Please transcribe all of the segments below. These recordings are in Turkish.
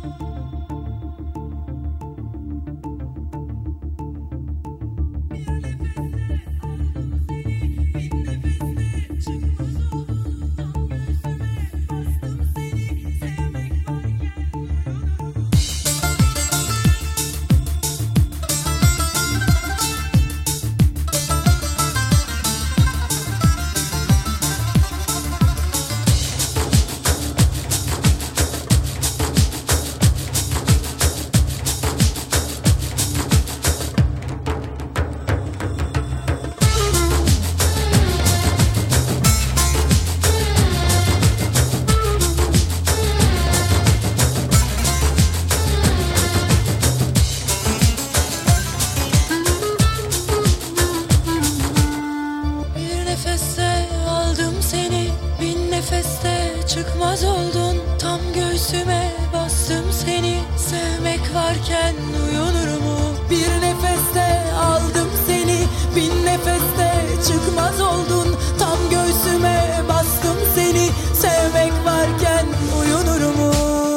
Çıkmaz oldun, tam göğsüme bastım seni. Sevmek varken uyunur mu? Bir nefeste aldım seni, bin nefeste çıkmaz oldun. Tam göğsüme bastım seni. Sevmek varken uyunur mu?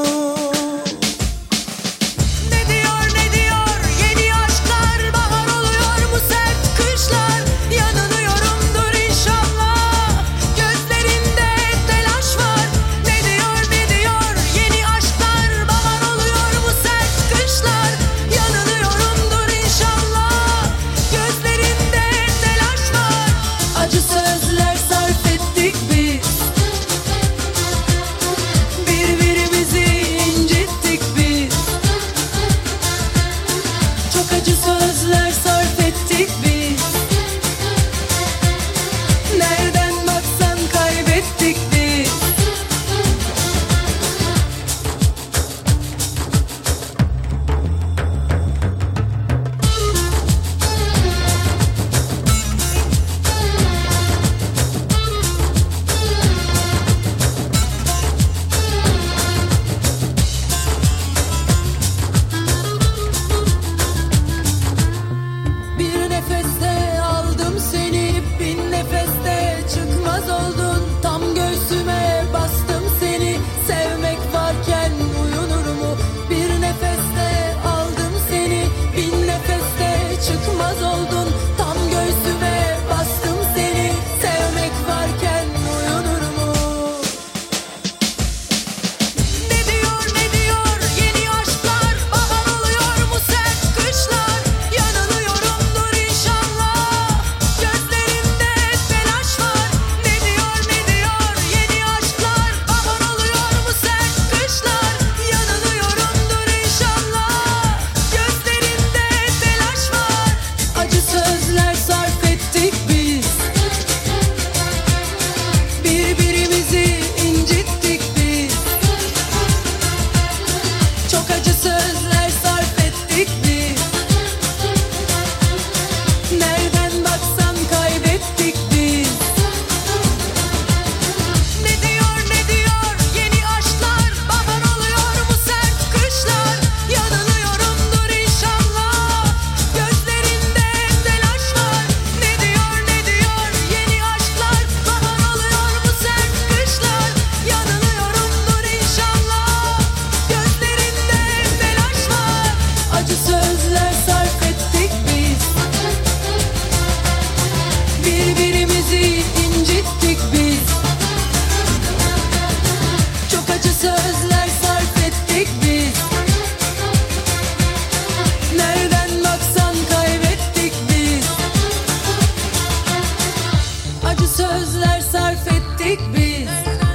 Ne diyor ne diyor yeni aşklar, bahar oluyor mu sert kışlar? Yanılıyorumdur inşallah, gözlerinde telaş var. Ne diyor yeni aşklar, bahar oluyor mu sert kışlar? Yanılıyorumdur inşallah, gözlerinde telaş var. Acı sözler sarf ettik biz, birbirimizi incittik biz. Çok acı sözler sarf ettik biz, nereden baksan kaybettik biz. Bir nefeste aldım seni, bin nefeste çıkmaz oldun. Tam göğsüme bastım seni. Sevmek varken uyunur mu? Bir nefeste aldım seni, bin nefeste çıkmaz oldun. Tam göğsüme bastım seni. Sevmek varken uyunur mu? Ne diyor yeni aşklar, bahar oluyor mu sert kışlar? Yanılıyorumdur inşallah, gözlerinde telaş var. Ne diyor yeni aşklar, bahar oluyor mu sert kışlar? Yanılıyorumdur inşallah, gözlerinde telaş var. Acı sözler sarf ettik biz, birbirimizi incittik biz. Çok acı sözler sarf ettik biz, nereden baksan kaybettik biz. Ne diyor yeni aşklar, bahar oluyor mu sert kışlar? Yanılıyorumdur inşallah, gözlerinde telaş var. Ne diyor yeni aşklar, bahar oluyor mu sert kışlar? Yanılıyorumdur inşallah, gözlerinde telaş var. Acı sözler sarf ettik biz, birbirimizi incittik biz. Çok acı sözler sarf ettik biz, nereden baksan kaybettik biz. Acı sözler sarf ettik biz,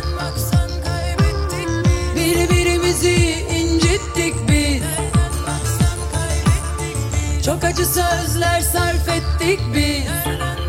birbirimizi incittik biz. Çok acı sözler sarf ettik biz,